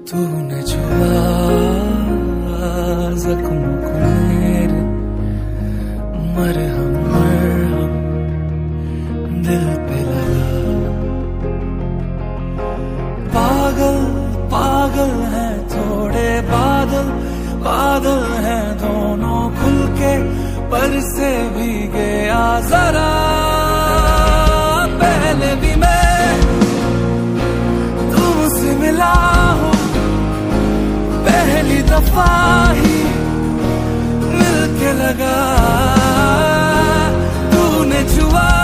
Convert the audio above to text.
तूने छुआ जख्मों को मेरे, मरहम मरहम दिल पे लगा। पागल पागल हैं थोड़े बादल, बादल हैं दोनों खुल के, पर से भी गया जरा। पहले भी मैं तुमसे मिला हूँ, पहली दफा ही मिलके लगा। तूने छुआ